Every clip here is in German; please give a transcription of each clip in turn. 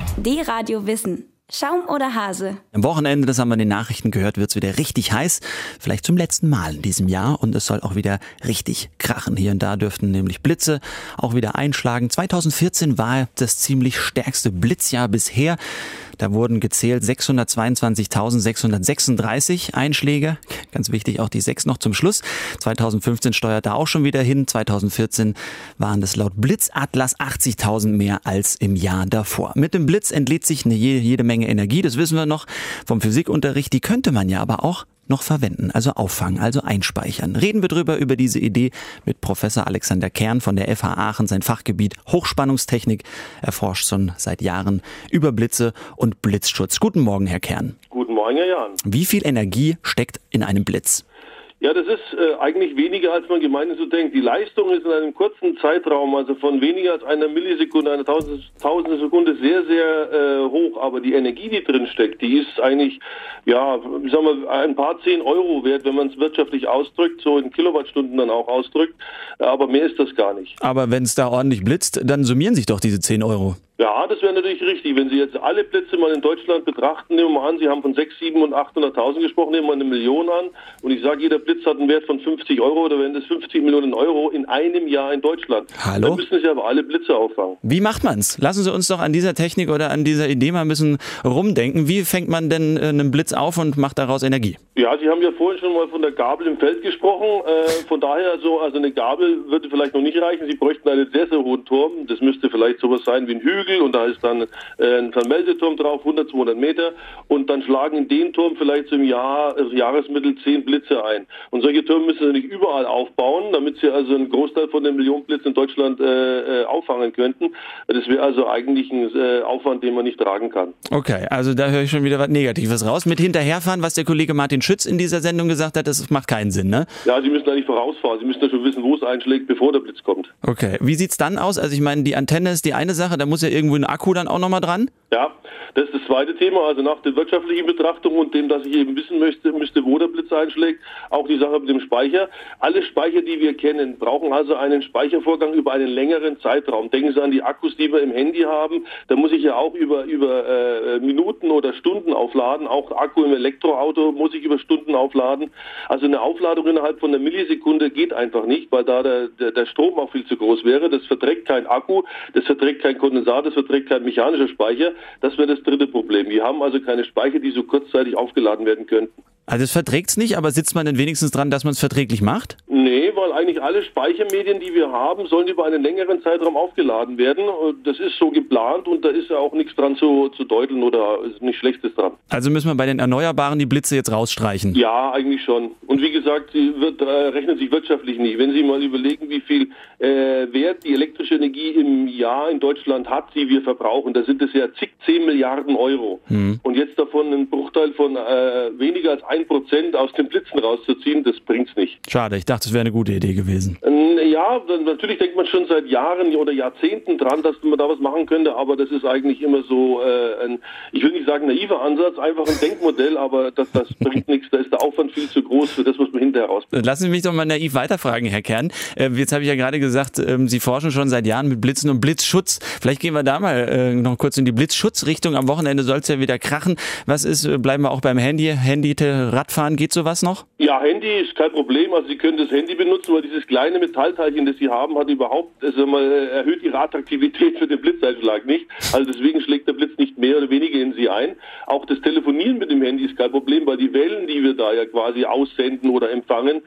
D-Radio Wissen. Schaum oder Hase? Am Wochenende, das haben wir in den Nachrichten gehört, wird es wieder richtig heiß. Vielleicht zum letzten Mal in diesem Jahr. Und es soll auch wieder richtig krachen. Hier und da dürften nämlich Blitze auch wieder einschlagen. 2014 war das ziemlich stärkste Blitzjahr bisher. Da wurden gezählt 622.636 Einschläge. Ganz wichtig, auch die 6 noch zum Schluss. 2015 steuert da auch schon wieder hin. 2014 waren es laut Blitzatlas 80.000 mehr als im Jahr davor. Mit dem Blitz entlädt sich jede Menge Energie, das wissen wir noch vom Physikunterricht. Die könnte man ja aber auch noch verwenden, also auffangen, also einspeichern. Reden wir drüber über diese Idee mit Professor Alexander Kern von der FH Aachen. Sein Fachgebiet Hochspannungstechnik. Er forscht schon seit Jahren über Blitze und Blitzschutz. Guten Morgen, Herr Kern. Guten Morgen, Herr Jahn. Wie viel Energie steckt in einem Blitz? Ja, das ist eigentlich weniger, als man gemeinhin so denkt. Die Leistung ist in einem kurzen Zeitraum, also von weniger als einer Millisekunde, einer Tausende Sekunde, sehr, sehr hoch. Aber die Energie, die drin steckt, die ist eigentlich, ja, ich sag mal, ein paar 10 Euro wert, wenn man es wirtschaftlich ausdrückt, so in Kilowattstunden dann auch ausdrückt. Aber mehr ist das gar nicht. Aber wenn es da ordentlich blitzt, dann summieren sich doch diese 10 Euro. Ja, das wäre natürlich richtig. Wenn Sie jetzt alle Blitze mal in Deutschland betrachten, nehmen wir mal an, Sie haben von 6, 7 und 800.000 gesprochen, nehmen wir eine Million an. Und ich sage, jeder Blitz hat einen Wert von 50 Euro, oder wären das 50 Millionen Euro in einem Jahr in Deutschland. Hallo? Dann müssen Sie aber alle Blitze auffangen. Wie macht man's? Lassen Sie uns doch an dieser Technik oder an dieser Idee mal ein bisschen rumdenken. Wie fängt man denn einen Blitz auf und macht daraus Energie? Ja, Sie haben ja vorhin schon mal von der Gabel im Feld gesprochen. Von daher, also eine Gabel würde vielleicht noch nicht reichen. Sie bräuchten einen sehr, sehr hohen Turm. Das müsste vielleicht sowas sein wie ein Hügel, und da ist dann ein Vermeldeturm drauf, 100, 200 Meter. Und dann schlagen in den Turm vielleicht so im Jahresmittel 10 Blitze ein. Und solche Türme müssen Sie nicht überall aufbauen, damit Sie also einen Großteil von den Millionen Blitzen in Deutschland auffangen könnten. Das wäre also eigentlich ein Aufwand, den man nicht tragen kann. Okay, also da höre ich schon wieder was Negatives raus. Mit hinterherfahren, was der Kollege Martin Schütz in dieser Sendung gesagt hat, das macht keinen Sinn, ne? Ja, Sie müssen da nicht vorausfahren. Sie müssen ja schon wissen, wo es einschlägt, bevor der Blitz kommt. Okay, wie sieht's dann aus? Also ich meine, die Antenne ist die eine Sache, da muss ja irgendwo ein Akku dann auch nochmal dran? Ja, das ist das zweite Thema. Also nach der wirtschaftlichen Betrachtung und dem, dass ich eben wissen müsste, wo der Blitz einschlägt, auch die Sache mit dem Speicher. Alle Speicher, die wir kennen, brauchen also einen Speichervorgang über einen längeren Zeitraum. Denken Sie an die Akkus, die wir im Handy haben. Da muss ich ja auch über Minuten oder Stunden aufladen. Auch Akku im Elektroauto muss ich über Stunden aufladen. Also eine Aufladung innerhalb von einer Millisekunde geht einfach nicht, weil da der Strom auch viel zu groß wäre. Das verträgt kein Akku, das verträgt kein Kondensat, das verträgt kein mechanischer Speicher. Das wäre das dritte Problem. Wir haben also keine Speicher, die so kurzzeitig aufgeladen werden könnten. Also es verträgt's nicht, aber sitzt man denn wenigstens dran, dass man es verträglich macht? Nee, weil eigentlich alle Speichermedien, die wir haben, sollen über einen längeren Zeitraum aufgeladen werden. Das ist so geplant, und da ist ja auch nichts dran zu deuteln oder nichts Schlechtes dran. Also müssen wir bei den Erneuerbaren die Blitze jetzt rausstreichen? Ja, eigentlich schon. Und wie gesagt, sie rechnet sich wirtschaftlich nicht. Wenn Sie mal überlegen, wie viel Wert die elektrische Energie im Jahr in Deutschland hat, die wir verbrauchen, da sind es ja 10 Milliarden Euro. Und jetzt davon einen Bruchteil von weniger als 1% aus den Blitzen rauszuziehen, das bringt's nicht. Schade, ich dachte, das wäre eine gute Idee gewesen. Ja, natürlich denkt man schon seit Jahren oder Jahrzehnten dran, dass man da was machen könnte, aber das ist eigentlich immer so ich will nicht sagen naiver Ansatz, einfach ein Denkmodell, aber das bringt nichts, da ist der Aufwand viel zu groß für das, was man hinterher rausbringt. Lassen Sie mich doch mal naiv weiterfragen, Herr Kern. Jetzt habe ich ja gerade gesagt, Sie forschen schon seit Jahren mit Blitzen und Blitzschutz. Vielleicht gehen wir da mal noch kurz in die Blitzschutzrichtung. Am Wochenende soll es ja wieder krachen. Was ist, bleiben wir auch beim Handy, Radfahren, geht sowas noch? Ja, Handy ist kein Problem. Also Sie können das Handy benutzen, weil dieses kleine Metallteilchen, das Sie haben, hat überhaupt, erhöht Ihre Attraktivität für den Blitzeinschlag nicht. Also deswegen schlägt der Blitz nicht mehr oder weniger in Sie ein. Auch das Telefonieren mit dem Handy ist kein Problem, weil die Wellen, die wir da ja quasi aussenden oder empfangen,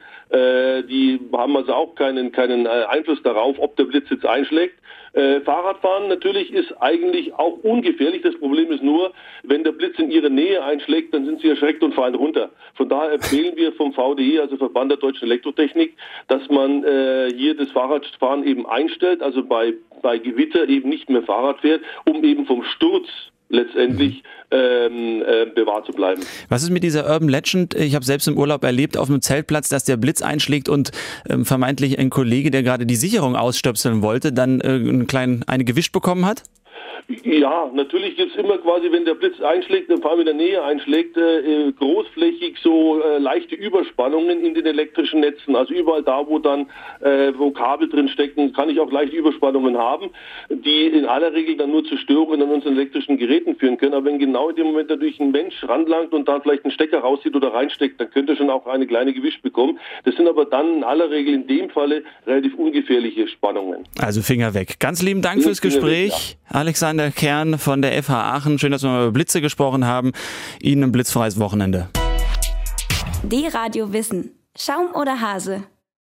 die haben also auch keinen Einfluss darauf, ob der Blitz jetzt einschlägt. Fahrradfahren natürlich ist eigentlich auch ungefährlich. Das Problem ist nur, wenn der Blitz in Ihre Nähe einschlägt, dann sind Sie erschreckt und fallen runter. Von daher empfehlen wir vom VDE, also Verband der Deutschen Elektrotechnik, dass man hier das Fahrradfahren eben einstellt, also bei Gewitter eben nicht mehr Fahrrad fährt, um eben vom Sturz letztendlich bewahrt zu bleiben. Was ist mit dieser Urban Legend? Ich habe selbst im Urlaub erlebt auf einem Zeltplatz, dass der Blitz einschlägt und vermeintlich ein Kollege, der gerade die Sicherung ausstöpseln wollte, dann eine gewischt bekommen hat? Ja, natürlich gibt es immer quasi, wenn der Blitz einschlägt, vor allem in der Nähe einschlägt, großflächig so leichte Überspannungen in den elektrischen Netzen. Also überall da, wo Kabel drin stecken, kann ich auch leichte Überspannungen haben, die in aller Regel dann nur zu Störungen an unseren elektrischen Geräten führen können. Aber wenn genau in dem Moment dadurch ein Mensch ranlangt und da vielleicht einen Stecker rauszieht oder reinsteckt, dann könnte schon auch eine kleine Gewicht bekommen. Das sind aber dann in aller Regel in dem Falle relativ ungefährliche Spannungen. Also Finger weg. Ganz lieben Dank fürs Gespräch. Ja. Alexander Kern von der FH Aachen. Schön, dass wir mal über Blitze gesprochen haben. Ihnen ein blitzfreies Wochenende. D-Radio Wissen. Schaum oder Hase?